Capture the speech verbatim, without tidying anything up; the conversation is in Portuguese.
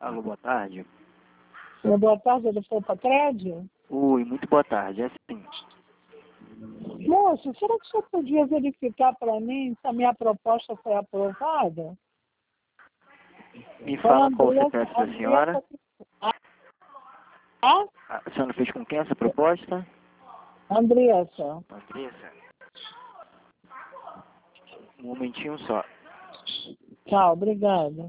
Alô, boa tarde. Alô, boa tarde, ele foi para crédito? Oi, muito boa tarde. É assim. Moço, será que o senhor podia verificar para mim se a minha proposta foi aprovada? Me Foi fala qual o Andressa, C P F da senhora. Andressa, ah? A senhora fez com quem essa proposta? Andressa. Andressa. Um momentinho só. Tchau, obrigada.